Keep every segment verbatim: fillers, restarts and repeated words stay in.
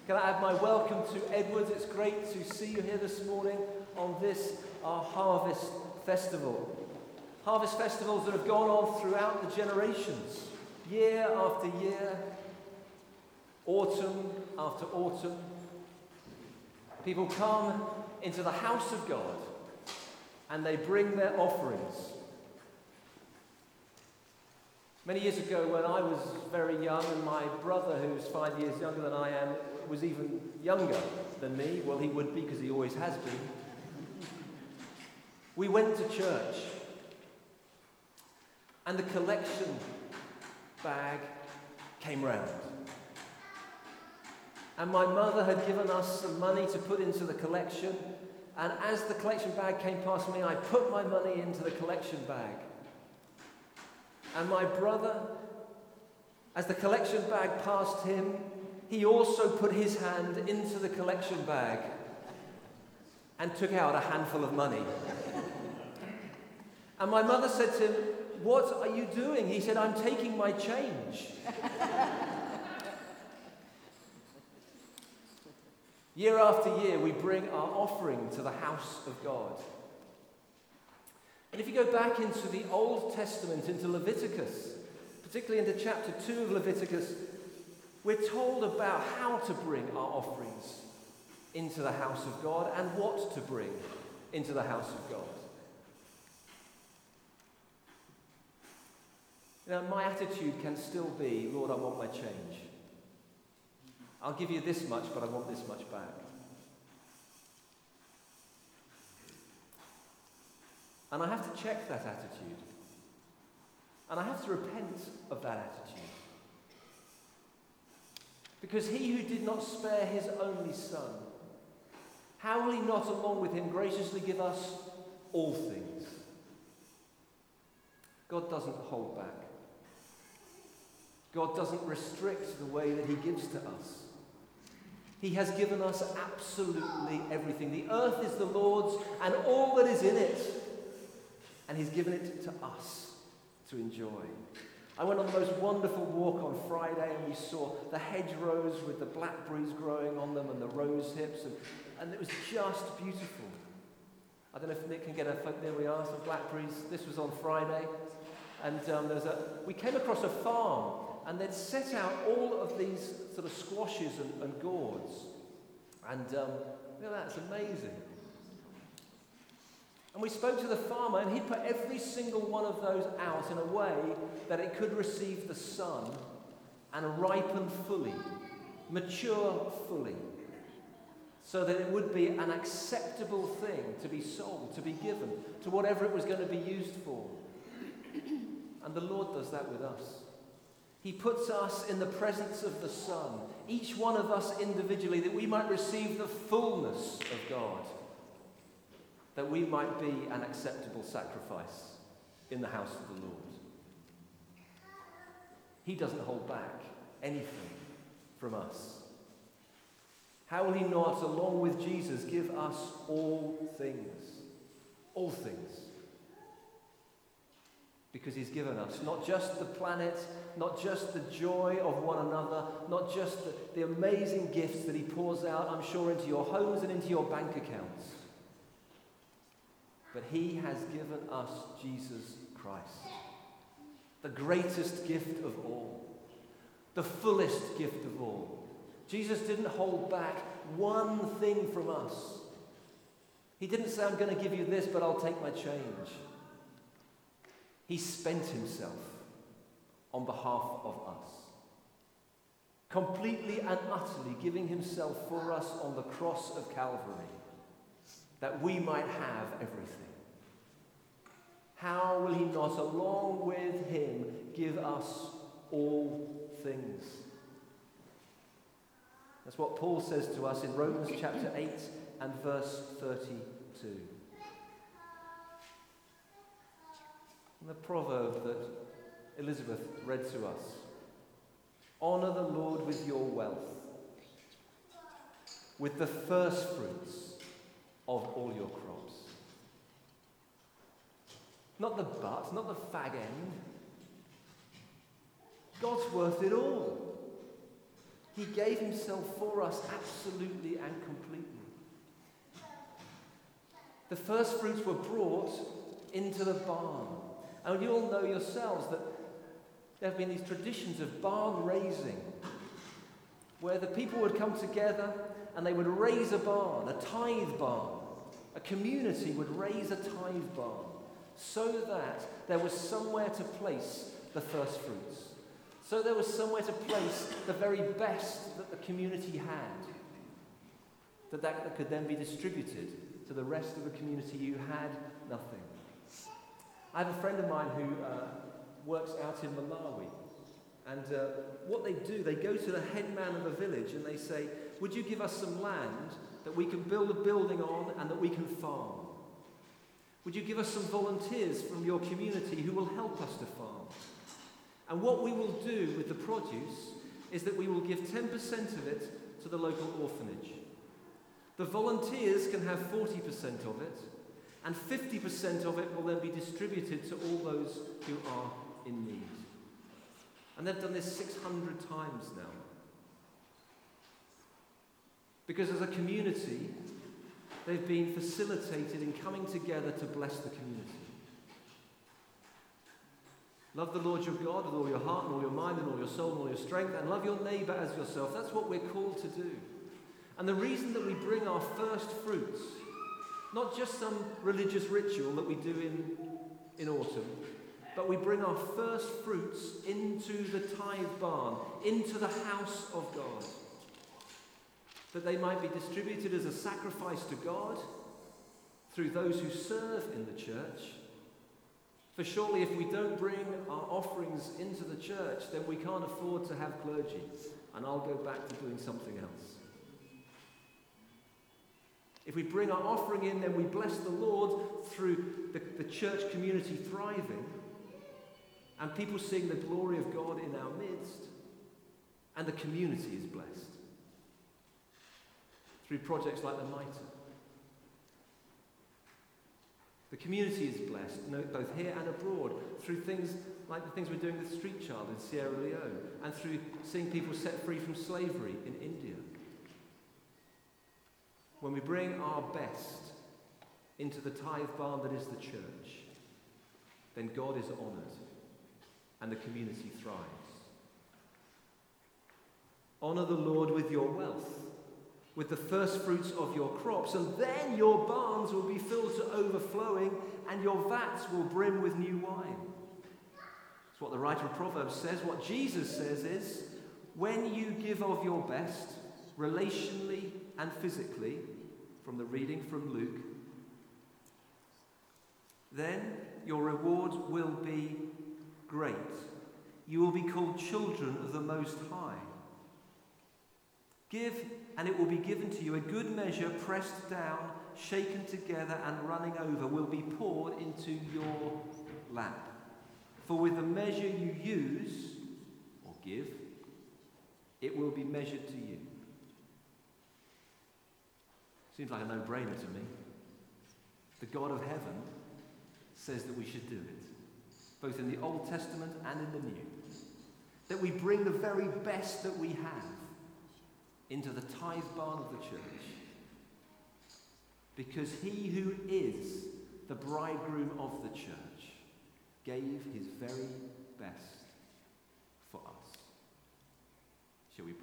Can I add my welcome to Edwards? It's great to see you here this morning on this, our Harvest Festival. Harvest festivals that have gone on throughout the generations, year after year, autumn after autumn. People come into the house of God and they bring their offerings. Many years ago, when I was very young, and my brother, who's five years younger than I am, was even younger than me, well, he would be because he always has been, we went to church, and the collection bag came round. And my mother had given us some money to put into the collection, and as the collection bag came past me, I put my money into the collection bag. And my brother, as the collection bag passed him, he also put his hand into the collection bag and took out a handful of money. And my mother said to him, "What are you doing?" He said, "I'm taking my change." Year after year, we bring our offering to the house of God. And if you go back into the Old Testament, into Leviticus, particularly into chapter two of Leviticus, we're told about how to bring our offerings into the house of God and what to bring into the house of God. Now, my attitude can still be, "Lord, I want my change. I'll give you this much, but I want this much back." And I have to check that attitude. And I have to repent of that attitude. Because he who did not spare his only son, how will he not along with him graciously give us all things? God doesn't hold back. God doesn't restrict the way that he gives to us. He has given us absolutely everything. The earth is the Lord's and all that is in it. And he's given it to us to enjoy. I went on the most wonderful walk on Friday, and we saw the hedgerows with the blackberries growing on them and the rose hips, and, and it was just beautiful. I don't know if Nick can get a photo. There we are, some blackberries. This was on Friday. And um, there's a, we came across a farm, and they'd set out all of these sort of squashes and, and gourds. And um, you know, that's amazing. And we spoke to the farmer, and he put every single one of those out in a way that it could receive the sun and ripen fully, mature fully, so that it would be an acceptable thing to be sold, to be given, to whatever it was going to be used for. And the Lord does that with us. He puts us in the presence of the Son, each one of us individually, that we might receive the fullness of God, that we might be an acceptable sacrifice in the house of the Lord. He doesn't hold back anything from us. How will he not, along with Jesus, give us all things? All things. Because he's given us not just the planet, not just the joy of one another, not just the, the amazing gifts that he pours out, I'm sure, into your homes and into your bank accounts. But he has given us Jesus Christ, the greatest gift of all, the fullest gift of all. Jesus didn't hold back one thing from us. He didn't say, "I'm going to give you this, but I'll take my change." He spent himself on behalf of us, completely and utterly giving himself for us on the cross of Calvary, that we might have everything. How will he not, along with him, give us all things? That's what Paul says to us in Romans chapter eight and verse thirty-two. And the proverb that Elizabeth read to us: "Honour the Lord with your wealth, with the first fruits of all your crops." Not the butt, not the fag end. God's worth it all. He gave himself for us absolutely and completely. The first fruits were brought into the barn. And you all know yourselves that there have been these traditions of barn raising, where the people would come together and they would raise a barn, a tithe barn. A community would raise a tithe barn so that there was somewhere to place the first fruits. So there was somewhere to place the very best that the community had, that that could then be distributed to the rest of the community who had nothing. I have a friend of mine who uh, works out in Malawi, and uh, what they do, they go to the head man of the village and they say, would you give us some land that we can build a building on and that we can farm? Would you give us some volunteers from your community who will help us to farm? And what we will do with the produce is that we will give ten percent of it to the local orphanage. The volunteers can have forty percent of it, and fifty percent of it will then be distributed to all those who are in need. And they've done this six hundred times now. Because as a community, they've been facilitated in coming together to bless the community. Love the Lord your God with all your heart and all your mind and all your soul and all your strength, and love your neighbour as yourself. That's what we're called to do. And the reason that we bring our first fruits, not just some religious ritual that we do in, in autumn, but we bring our first fruits into the tithe barn, into the house of God, that they might be distributed as a sacrifice to God through those who serve in the church. For surely if we don't bring our offerings into the church, then we can't afford to have clergy, and I'll go back to doing something else. If we bring our offering in, then we bless the Lord through the, the church community thriving, and people seeing the glory of God in our midst, and the community is blessed through projects like the Mitre. The community is blessed, both here and abroad, through things like the things we're doing with Street Child in Sierra Leone, and through seeing people set free from slavery in India. When we bring our best into the tithe barn that is the church, then God is honoured and the community thrives. Honour the Lord with your wealth, with the first fruits of your crops, and then your barns will be filled to overflowing, and your vats will brim with new wine. That's what the writer of Proverbs says. What Jesus says is, when you give of your best, relationally and physically, from the reading from Luke, then your reward will be great. You will be called children of the Most High. Give, and it will be given to you. A good measure, pressed down, shaken together, and running over, will be poured into your lap. For with the measure you use, or give, it will be measured to you. Seems like a no-brainer to me. The God of heaven says that we should do it, both in the Old Testament and in the New. That we bring the very best that we have into the tithe barn of the church. Because he who is the bridegroom of the church gave his very best for us. Shall we pray?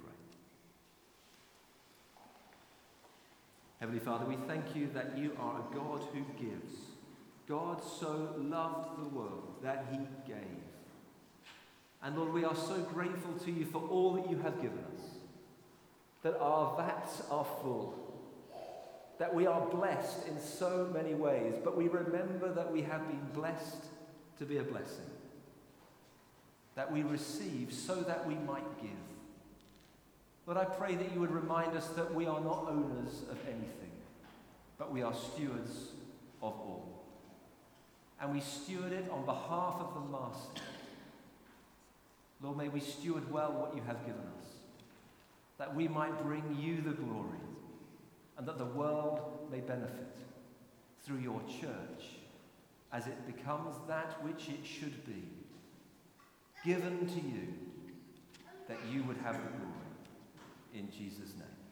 Heavenly Father, we thank you that you are a God who gives. God so loved the world that he gave. And Lord, we are so grateful to you for all that you have given us. That our vats are full, that we are blessed in so many ways, but we remember that we have been blessed to be a blessing, that we receive so that we might give. Lord, I pray that you would remind us that we are not owners of anything, but we are stewards of all. And we steward it on behalf of the Master. Lord, may we steward well what you have given us, that we might bring you the glory, and that the world may benefit through your church as it becomes that which it should be, given to you, that you would have the glory. in Jesus' name.